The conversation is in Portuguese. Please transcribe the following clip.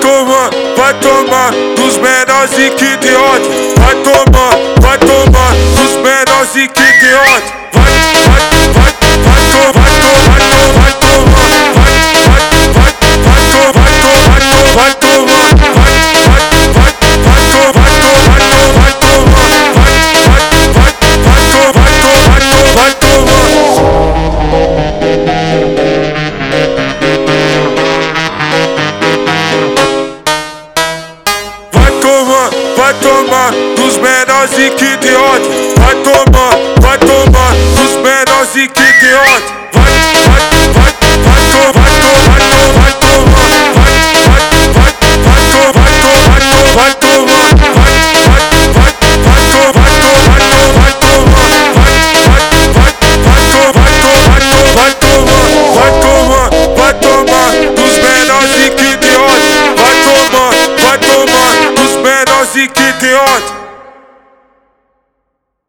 vai tomar dos menores e que tem ódio. Vai tomar dos menores e que tem ódio. Vai tomar dos menores e que tem ódio. Vai tomar dos menores e que tem ódio. Vai tomar dos menores e que tem ódio. Vai tomar dos menores e que tem ódio.